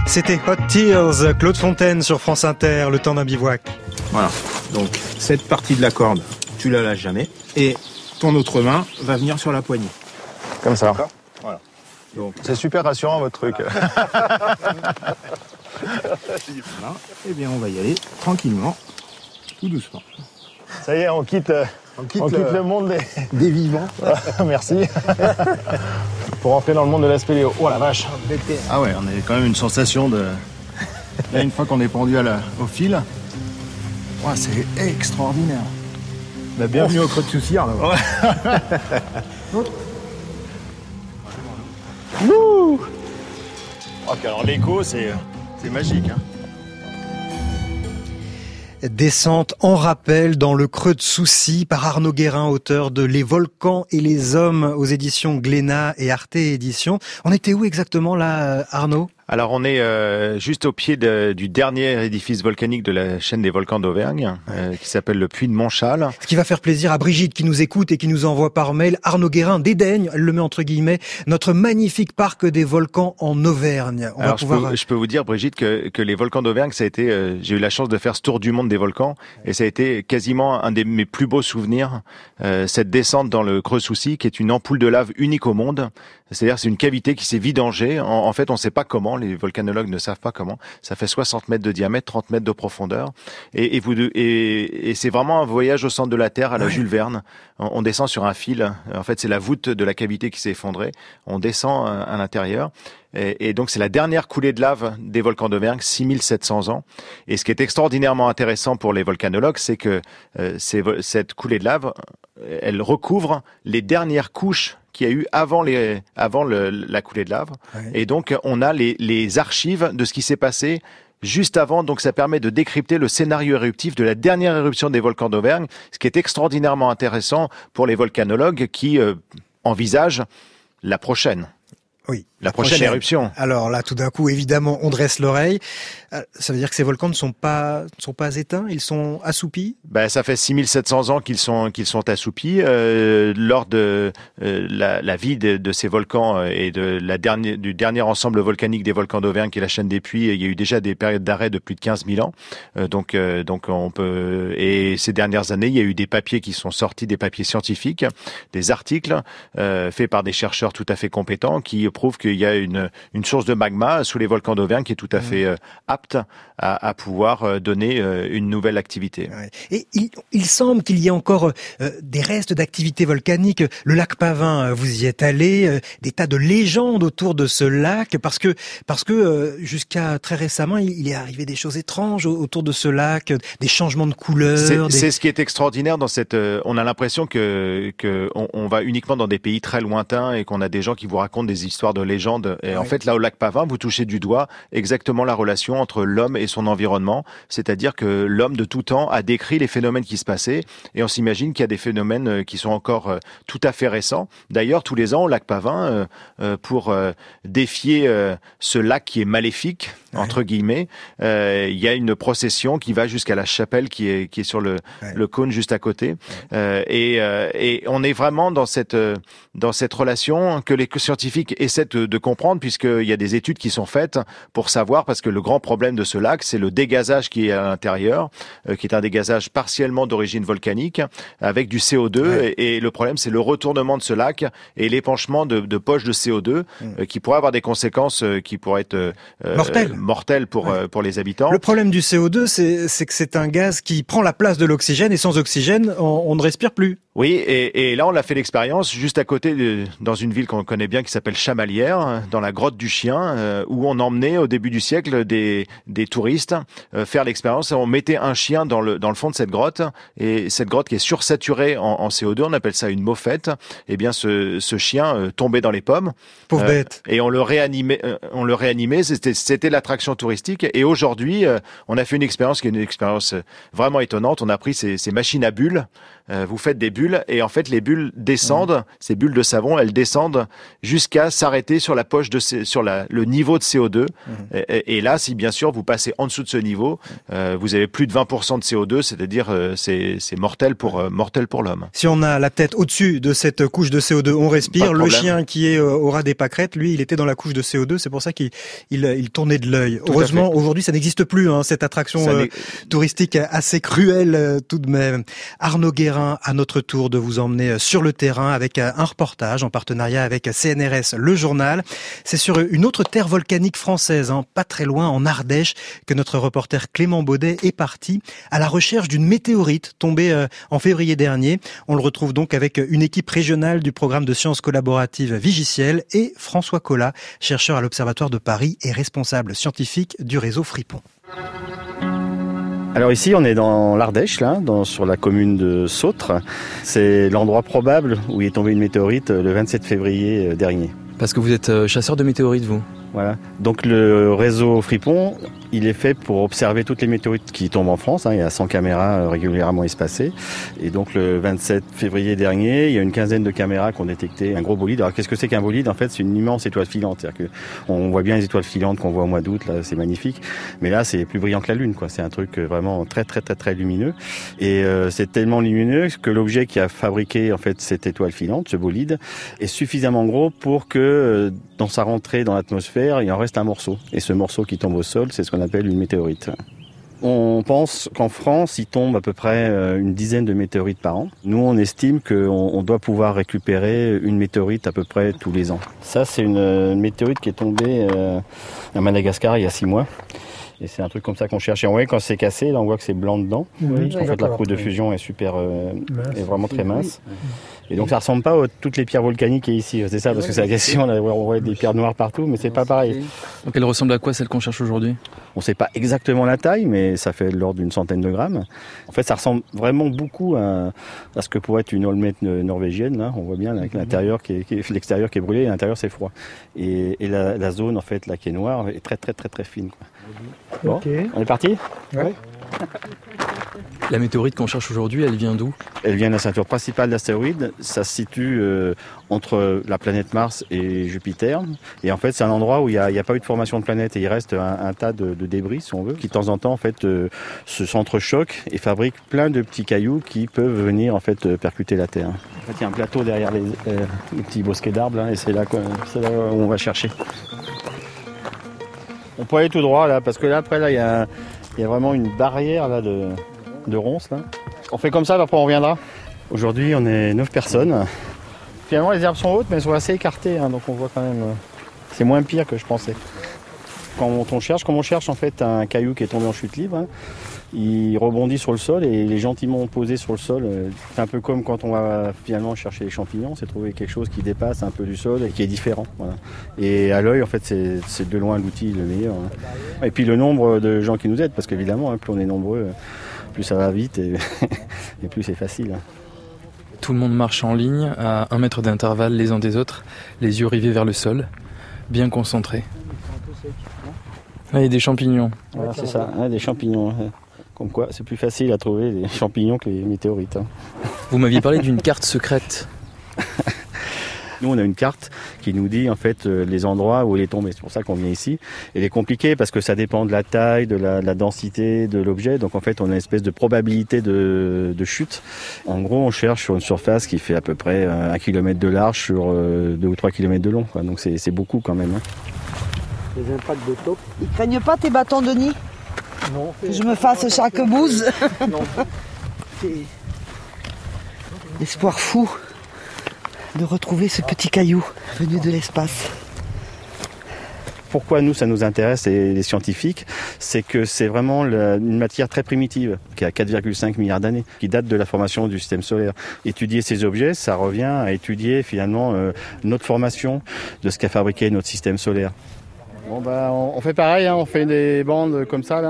C'était Hot Tears, Claude Fontaine sur France Inter, le temps d'un bivouac. Voilà, donc cette partie de la corde, tu la lâches jamais, et ton autre main va venir sur la poignée. Comme ça. Voilà. Donc, c'est super rassurant votre truc. Voilà. Eh bien, on va y aller tranquillement, tout doucement. Ça y est, on quitte le monde des vivants. Merci. Pour rentrer dans le monde de la spéléo. Oh la vache. Ah ouais, on a quand même une sensation de... Là, une fois qu'on est pendu au fil, ouais, c'est extraordinaire. Bienvenue au creux de Soussière, là. Wouh. Oh, alors l'écho, c'est magique, hein. Descente en rappel dans le creux de Soucy par Arnaud Guérin, auteur de Les volcans et les hommes aux éditions Glénat et Arte Éditions. On était où exactement là, Arnaud ? Alors on est juste au pied du dernier édifice volcanique de la chaîne des volcans d'Auvergne, qui s'appelle le Puy de Montchal. Ce qui va faire plaisir à Brigitte qui nous écoute et qui nous envoie par mail. Arnaud Guérin dédaigne, elle le met entre guillemets, notre magnifique parc des volcans en Auvergne. Je peux vous dire, Brigitte, que les volcans d'Auvergne, ça a été, j'ai eu la chance de faire ce tour du monde des volcans, et ça a été quasiment un de mes plus beaux souvenirs, cette descente dans le creux Soucy, qui est une ampoule de lave unique au monde. C'est-à-dire, c'est une cavité qui s'est vidangée. En fait, on ne sait pas comment. Les volcanologues ne savent pas comment. Ça fait 60 mètres de diamètre, 30 mètres de profondeur. Et c'est vraiment un voyage au centre de la Terre à la Jules Verne. On descend sur un fil. En fait, c'est la voûte de la cavité qui s'est effondrée. On descend à l'intérieur. Et donc, c'est la dernière coulée de lave des volcans d'Auvergne, 6700 ans. Et ce qui est extraordinairement intéressant pour les volcanologues, c'est que cette coulée de lave, elle recouvre les dernières couches qu'il y a eu avant la coulée de lave. Ouais. Et donc, on a les archives de ce qui s'est passé juste avant. Donc, ça permet de décrypter le scénario éruptif de la dernière éruption des volcans d'Auvergne, ce qui est extraordinairement intéressant pour les volcanologues qui envisagent la prochaine. Oui, la prochaine éruption. Alors là, tout d'un coup, évidemment, on dresse l'oreille. Ça veut dire que ces volcans ne sont pas éteints, ils sont assoupis. Ça fait 6700 ans qu'ils sont assoupis. Lors de la vie de ces volcans et du dernier ensemble volcanique des volcans d'Auvergne, qui est la chaîne des Puys, il y a eu déjà des périodes d'arrêt de plus de 15 000 ans. Donc on peut. Et ces dernières années, il y a eu des papiers qui sont sortis, des papiers scientifiques, des articles faits par des chercheurs tout à fait compétents qui prouvent qu'il y a une source de magma sous les volcans d'Auvergne qui est tout à fait apte à pouvoir donner une nouvelle activité. Ouais. Et il semble qu'il y ait encore des restes d'activité volcanique. Le lac Pavin, vous y êtes allé, des tas de légendes autour de ce lac, parce que jusqu'à très récemment, il est arrivé des choses étranges autour de ce lac, des changements de couleur. C'est ce qui est extraordinaire dans cette. On a l'impression que on va uniquement dans des pays très lointains et qu'on a des gens qui vous racontent des histoires de légendes. Et en fait, là, au lac Pavin, vous touchez du doigt exactement la relation entre l'homme et son environnement. C'est-à-dire que l'homme, de tout temps, a décrit les phénomènes qui se passaient. Et on s'imagine qu'il y a des phénomènes qui sont encore tout à fait récents. D'ailleurs, tous les ans, au lac Pavin, pour défier ce lac qui est maléfique, entre guillemets, il y a une procession qui va jusqu'à la chapelle qui est sur le cône juste à côté. Et on est vraiment dans cette relation que les scientifiques essaient de comprendre, puisqu'il y a des études qui sont faites pour savoir, parce que le grand problème de ce lac, c'est le dégazage qui est à l'intérieur, qui est un dégazage partiellement d'origine volcanique, avec du CO2, et le problème, c'est le retournement de ce lac et l'épanchement de poches de CO2, qui pourraient avoir des conséquences qui pourraient être mortelles pour les habitants. Le problème du CO2, c'est que c'est un gaz qui prend la place de l'oxygène, et sans oxygène, on ne respire plus. Oui, et là, on a fait l'expérience juste à côté, dans une ville qu'on connaît bien, qui s'appelle Chamalières, dans la grotte du Chien, où on emmenait au début du siècle des touristes faire l'expérience. On mettait un chien dans le fond de cette grotte, et cette grotte qui est sursaturée en CO2, on appelle ça une moffette. Eh bien, ce chien tombait dans les pommes. Pauvre bête. Et on le réanimait. C'était l'attraction touristique. Et aujourd'hui, on a fait une expérience qui est une expérience vraiment étonnante. On a pris ces machines à bulles. Vous faites des bulles, et en fait les bulles descendent, ces bulles de savon, elles descendent jusqu'à s'arrêter sur la poche sur le niveau de CO2. Et là, si bien sûr vous passez en dessous de ce niveau, vous avez plus de 20% de CO2, c'est-à-dire c'est mortel pour l'homme. Si on a la tête au-dessus de cette couche de CO2, on respire. Le chien qui est au ras des pâquerettes, lui, il était dans la couche de CO2, c'est pour ça qu'il tournait de l'œil. Heureusement, aujourd'hui, ça n'existe plus, cette attraction touristique assez cruelle tout de même. Arnaud Guérin, à notre tour de vous emmener sur le terrain avec un reportage en partenariat avec CNRS, le journal. C'est sur une autre terre volcanique française, pas très loin, en Ardèche, que notre reporter Clément Baudet est parti à la recherche d'une météorite tombée en février dernier. On le retrouve donc avec une équipe régionale du programme de sciences collaboratives Vigiciel et François Collat, chercheur à l'Observatoire de Paris et responsable scientifique du réseau Fripon. Alors ici, on est dans l'Ardèche, sur la commune de Sautre. C'est l'endroit probable où est tombée une météorite le 27 février dernier. Parce que vous êtes chasseur de météorites, vous ? Voilà. Donc le réseau Fripon, il est fait pour observer toutes les météorites qui tombent en France. Il y a 100 caméras régulièrement espacées. Et donc le 27 février dernier, il y a une quinzaine de caméras qui ont détecté un gros bolide. Alors qu'est-ce que c'est qu'un bolide ? En fait, c'est une immense étoile filante. C'est-à-dire qu'on voit bien les étoiles filantes qu'on voit au mois d'août, là, c'est magnifique. Mais là, c'est plus brillant que la Lune, quoi. C'est un truc vraiment très, très, très, très lumineux. Et c'est tellement lumineux que l'objet qui a fabriqué en fait cette étoile filante, ce bolide, est suffisamment gros pour que dans sa rentrée dans l'atmosphère, il en reste un morceau. Et ce morceau qui tombe au sol, c'est ce qu'on appelle une météorite. On pense qu'en France, il tombe à peu près une dizaine de météorites par an. Nous, on estime qu'on doit pouvoir récupérer une météorite à peu près tous les ans. Ça, c'est une météorite qui est tombée à Madagascar il y a 6 mois. Et c'est un truc comme ça qu'on cherche. Et on voit quand c'est cassé, là on voit que c'est blanc dedans. Oui, en fait, la croûte de fusion est super, est vraiment très mince. Et donc ça ressemble pas à toutes les pierres volcaniques qui est ici. C'est ça, parce que c'est la question. On voit des pierres noires partout, mais c'est pas pareil. Donc elle ressemble à quoi, celle qu'on cherche aujourd'hui ? On sait pas exactement la taille, mais ça fait de l'ordre d'une centaine de grammes. En fait, ça ressemble vraiment beaucoup à ce que pourrait être une olmette norvégienne. Là, on voit bien avec l'intérieur l'extérieur qui est brûlé, et l'intérieur c'est froid. Et la zone en fait là qui est noire est très très très très fine, quoi. Bon, okay. On est parti ? Ouais. La météorite qu'on cherche aujourd'hui, elle vient d'où ? Elle vient de la ceinture principale d'astéroïdes. Ça se situe entre la planète Mars et Jupiter. Et en fait, c'est un endroit où il n'y a pas eu de formation de planète. Et il reste un tas de débris, si on veut, qui de temps en temps en fait, se s'entrechoquent et fabriquent plein de petits cailloux qui peuvent venir en fait, percuter la Terre. En fait, il y a un plateau derrière les petits bosquets d'arbres, là, et c'est là où on va chercher. On peut aller tout droit là, parce que là après là il y a vraiment une barrière là de ronces là. On fait comme ça, après on reviendra. Aujourd'hui on est 9 personnes. Finalement les herbes sont hautes mais elles sont assez écartées, donc on voit quand même. C'est moins pire que je pensais. Quand on cherche en fait un caillou qui est tombé en chute libre, il rebondit sur le sol et il est gentiment posé sur le sol. C'est un peu comme quand on va finalement chercher les champignons, c'est trouver quelque chose qui dépasse un peu du sol et qui est différent. Voilà. Et à l'œil, en fait, c'est de loin l'outil le meilleur. Et puis le nombre de gens qui nous aident, parce qu'évidemment, plus on est nombreux, plus ça va vite et, et plus c'est facile. Tout le monde marche en ligne, à 1 mètre d'intervalle les uns des autres, les yeux rivés vers le sol, bien concentrés. Là, il y a des champignons. Voilà, c'est ça, des champignons. Comme quoi, c'est plus facile à trouver des champignons que les météorites. Vous m'aviez parlé d'une carte secrète. Nous, on a une carte qui nous dit en fait les endroits où elle est tombée. C'est pour ça qu'on vient ici. Elle est compliquée parce que ça dépend de la taille, de la densité de l'objet. Donc en fait, on a une espèce de probabilité de chute. En gros, on cherche sur une surface qui fait à peu près 1 km de large sur 2 ou 3 km de long, quoi. Donc c'est beaucoup quand même. Les impacts de top. Ils craignent pas tes bâtons de nid ? Non. Que je me fasse chaque bouse. Non. C'est l'espoir fou de retrouver ce petit caillou venu de l'espace. Pourquoi nous ça nous intéresse les scientifiques, c'est que c'est vraiment une matière très primitive qui a 4,5 milliards d'années, qui date de la formation du système solaire. Étudier ces objets, ça revient à étudier finalement notre formation de ce qu'a fabriqué notre système solaire. Bon on fait pareil, on fait des bandes comme ça là.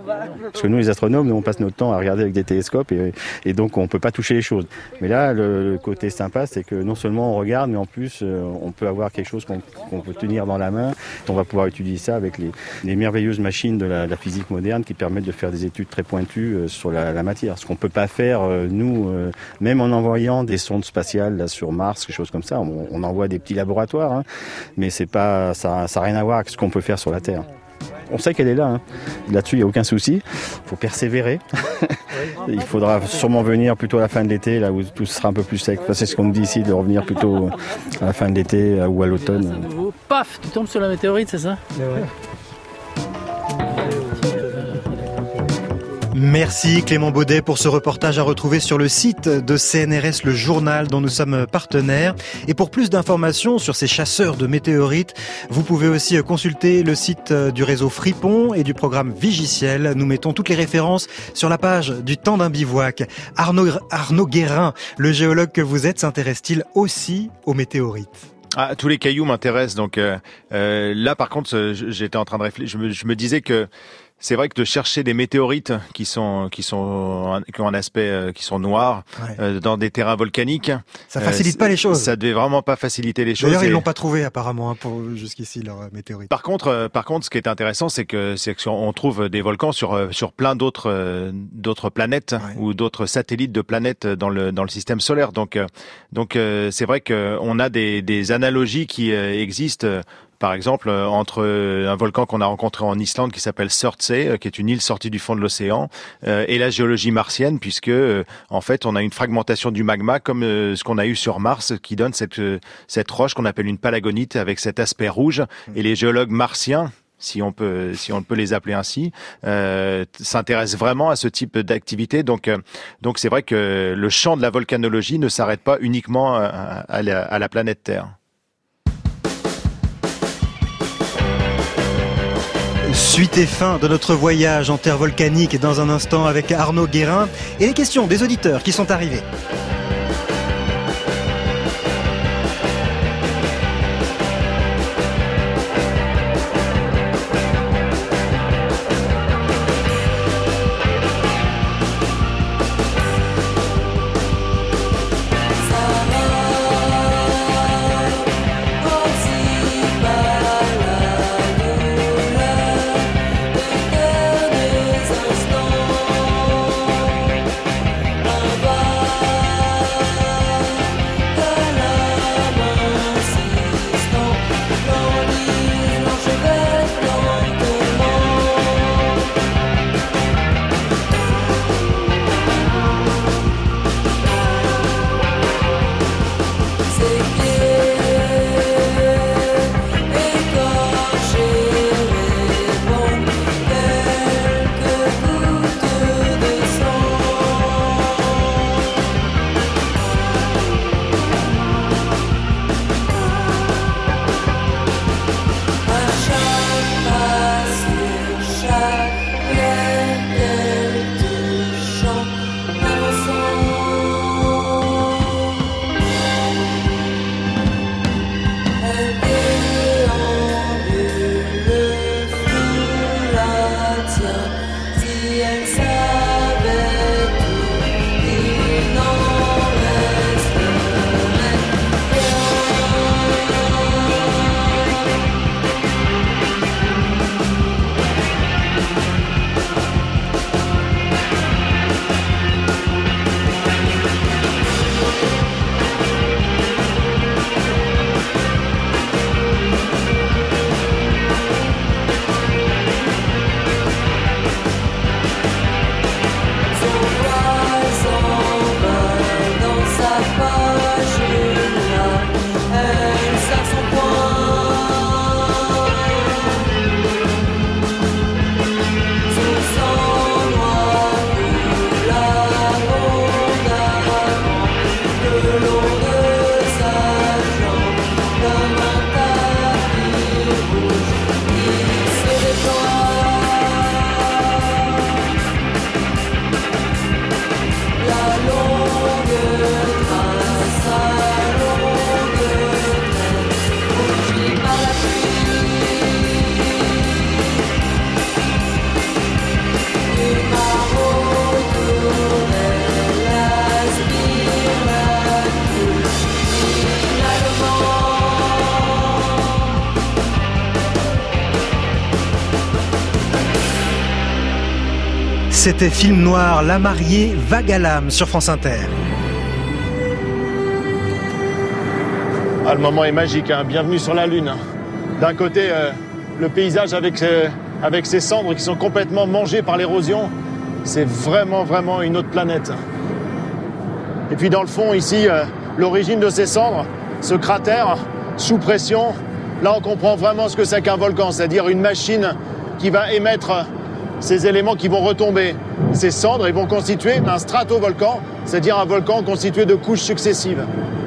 Parce que nous, les astronomes, on passe notre temps à regarder avec des télescopes et donc on peut pas toucher les choses. Mais là, le côté sympa, c'est que non seulement on regarde, mais en plus, on peut avoir quelque chose qu'on peut tenir dans la main. On va pouvoir utiliser ça avec les merveilleuses machines de la physique moderne qui permettent de faire des études très pointues sur la matière. Ce qu'on peut pas faire, nous, même en envoyant des sondes spatiales là, sur Mars, quelque chose comme ça. On envoie des petits laboratoires, hein, mais c'est pas, ça n'a rien à voir avec ce qu'on peut faire sur la Terre. On sait qu'elle est là, hein. Là-dessus il n'y a aucun souci, il faut persévérer. Il faudra sûrement venir plutôt à la fin de l'été, là où tout sera un peu plus sec. Enfin, c'est ce qu'on me dit ici, de revenir plutôt à la fin de l'été ou à l'automne. Paf, tu tombes sur la météorite, c'est ça ? Ouais. Merci Clément Baudet pour ce reportage à retrouver sur le site de CNRS, le journal dont nous sommes partenaires. Et pour plus d'informations sur ces chasseurs de météorites, vous pouvez aussi consulter le site du réseau Fripon et du programme Vigiciel. Nous mettons toutes les références sur la page du Temps d'un bivouac. Arnaud Guérin, le géologue que vous êtes, s'intéresse-t-il aussi aux météorites ? Ah, tous les cailloux m'intéressent. Donc là, par contre, j'étais en train de réfléchir. Je me disais que c'est vrai que de chercher des météorites qui ont un aspect qui sont noirs dans des terrains volcaniques, ça facilite pas les choses. Ça devait vraiment pas faciliter les choses. D'ailleurs, ils l'ont pas trouvé apparemment pour jusqu'ici leur météorite. Par contre, ce qui est intéressant, c'est qu'on trouve des volcans sur plein d'autres planètes ou d'autres satellites de planètes dans le système solaire. Donc c'est vrai qu'on a des analogies qui existent. Par exemple, entre un volcan qu'on a rencontré en Islande qui s'appelle Surtsey, qui est une île sortie du fond de l'océan, et la géologie martienne, puisque en fait on a une fragmentation du magma comme ce qu'on a eu sur Mars, qui donne cette roche qu'on appelle une palagonite avec cet aspect rouge. Et les géologues martiens, si on peut les appeler ainsi, s'intéressent vraiment à ce type d'activité. Donc c'est vrai que le champ de la volcanologie ne s'arrête pas uniquement à la planète Terre. Suite et fin de notre voyage en terre volcanique dans un instant avec Arnaud Guérin et les questions des auditeurs qui sont arrivés. C'était Film Noir, La Mariée, Vague à l'âme sur France Inter. Ah, le moment est magique, hein. Bienvenue sur la Lune. D'un côté, le paysage avec ses cendres qui sont complètement mangées par l'érosion, c'est vraiment une autre planète. Et puis dans le fond, ici, l'origine de ces cendres, ce cratère, sous pression, là on comprend vraiment ce que c'est qu'un volcan, c'est-à-dire une machine qui va émettre ces éléments qui vont retomber. Ces cendres, ils vont constituer un stratovolcan, c'est-à-dire un volcan constitué de couches successives.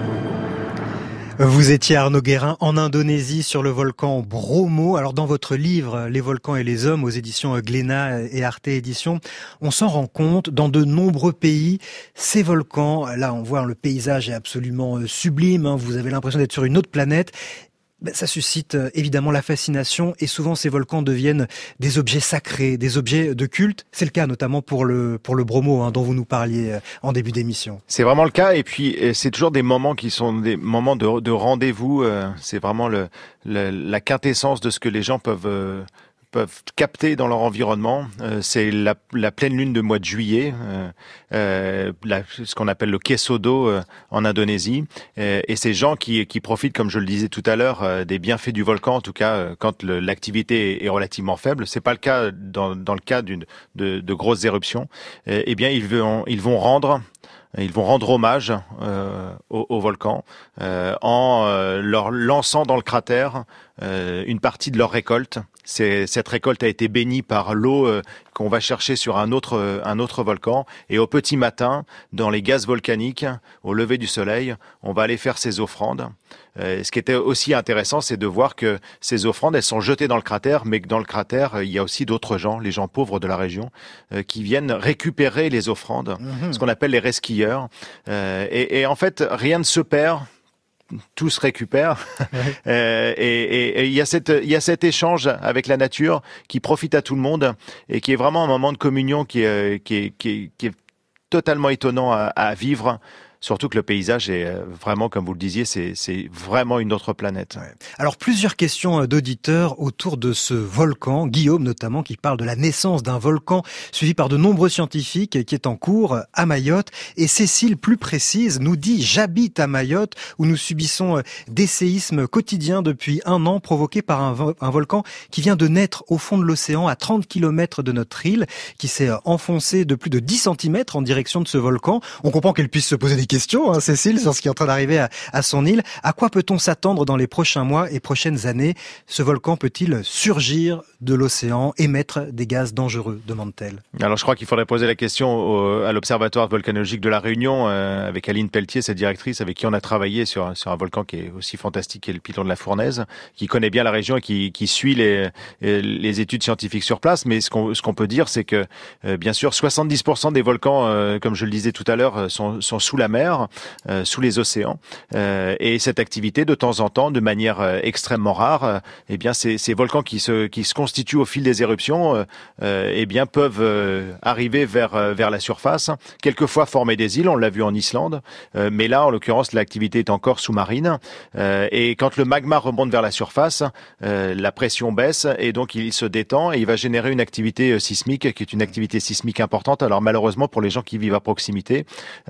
Vous étiez Arnaud Guérin en Indonésie sur le volcan Bromo. Alors dans votre livre Les volcans et les hommes aux éditions Glénat et Arte Éditions, on s'en rend compte, dans de nombreux pays, ces volcans, là on voit le paysage est absolument sublime, hein, vous avez l'impression d'être sur une autre planète. Ça suscite évidemment la fascination et souvent ces volcans deviennent des objets sacrés, des objets de culte. C'est le cas notamment pour le Bromo, hein, dont vous nous parliez en début d'émission. C'est vraiment le cas et puis c'est toujours des moments qui sont des moments de rendez-vous. C'est vraiment la quintessence de ce que les gens peuvent capter dans leur environnement. C'est la pleine lune de mois de juillet, ce qu'on appelle le Kesodo en Indonésie. Et ces gens qui profitent, comme je le disais tout à l'heure, des bienfaits du volcan, en tout cas quand l'activité est relativement faible. C'est pas le cas dans le cas de grosses éruptions. Eh bien, ils vont rendre hommage au volcan en leur lançant dans le cratère une partie de leur récolte. Cette récolte a été bénie par l'eau qu'on va chercher sur un autre volcan. Et au petit matin, dans les gaz volcaniques, au lever du soleil, on va aller faire ces offrandes. Ce qui était aussi intéressant, c'est de voir que ces offrandes, elles sont jetées dans le cratère, mais que dans le cratère, il y a aussi d'autres gens, les gens pauvres de la région, qui viennent récupérer les offrandes, ce qu'on appelle les resquilleurs. Et en fait, rien ne se perd. Tout se récupère et il y a cet échange avec la nature qui profite à tout le monde et qui est vraiment un moment de communion qui est totalement étonnant à vivre. Surtout que le paysage est vraiment, comme vous le disiez, c'est vraiment une autre planète. Ouais. Alors, plusieurs questions d'auditeurs autour de ce volcan. Guillaume, notamment, qui parle de la naissance d'un volcan, suivi par de nombreux scientifiques, qui est en cours à Mayotte. Et Cécile, plus précise, nous dit « J'habite à Mayotte, où nous subissons des séismes quotidiens depuis 1 an, provoqués par un volcan qui vient de naître au fond de l'océan, à 30 km de notre île, qui s'est enfoncé de plus de 10 cm en direction de ce volcan. » On comprend qu'elle puisse se poser des question, hein, Cécile, sur ce qui est en train d'arriver à son île. À quoi peut-on s'attendre dans les prochains mois et prochaines années? Ce volcan peut-il surgir de l'océan, émettre des gaz dangereux, demande-t-elle? Alors je crois qu'il faudrait poser la question à l'Observatoire volcanologique de la Réunion, avec Aline Pelletier, sa directrice, avec qui on a travaillé sur un volcan qui est aussi fantastique, qui est le Piton de la Fournaise, qui connaît bien la région et qui suit les études scientifiques sur place. Mais ce qu'on peut dire, c'est que bien sûr 70% des volcans, comme je le disais tout à l'heure, sont sous la mer, sous les océans, et cette activité de temps en temps, de manière extrêmement rare, eh bien ces volcans qui se constituent au fil des éruptions, eh bien peuvent arriver vers la surface, quelquefois former des îles, on l'a vu en Islande, mais là en l'occurrence l'activité est encore sous-marine, et quand le magma remonte vers la surface, la pression baisse et donc il se détend et il va générer une activité sismique qui est une activité sismique importante. Alors malheureusement pour les gens qui vivent à proximité,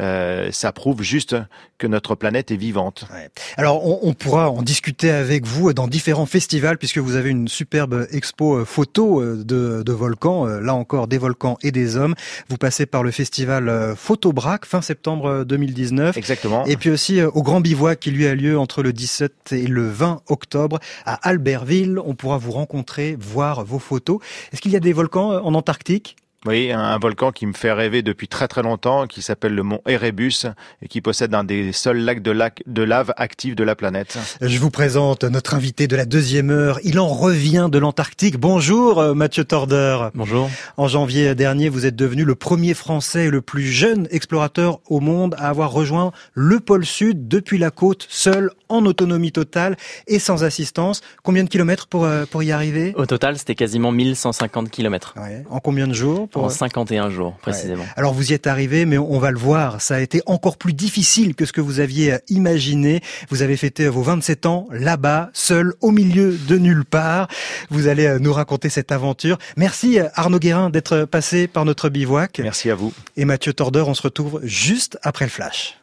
ça prouve juste que notre planète est vivante. Ouais. Alors on pourra en discuter avec vous dans différents festivals puisque vous avez une superbe expo photo de volcans, là encore des volcans et des hommes. Vous passez par le festival Photobrac fin septembre 2019. Exactement. Et puis aussi au Grand Bivouac qui lui a lieu entre le 17 et le 20 octobre à Albertville. On pourra vous rencontrer, voir vos photos. Est-ce qu'il y a des volcans en Antarctique ? Oui, un volcan qui me fait rêver depuis très très longtemps, qui s'appelle le mont Erebus et qui possède un des seuls lacs de lave actifs de la planète. Je vous présente notre invité de la 2e heure. Il en revient de l'Antarctique. Bonjour Mathieu Torder. Bonjour. En janvier dernier, vous êtes devenu le premier Français et le plus jeune explorateur au monde à avoir rejoint le pôle Sud depuis la côte, seul, en autonomie totale et sans assistance. Combien de kilomètres pour y arriver ? Au total, c'était quasiment 1150 kilomètres. Ouais. En combien de jours ? pour... En 51 jours, précisément. Ouais. Alors vous y êtes arrivé, mais on va le voir, ça a été encore plus difficile que ce que vous aviez imaginé. Vous avez fêté vos 27 ans là-bas, seul, au milieu de nulle part. Vous allez nous raconter cette aventure. Merci Arnaud Guérin d'être passé par notre bivouac. Merci à vous. Et Mathieu Tordeur, on se retrouve juste après le flash.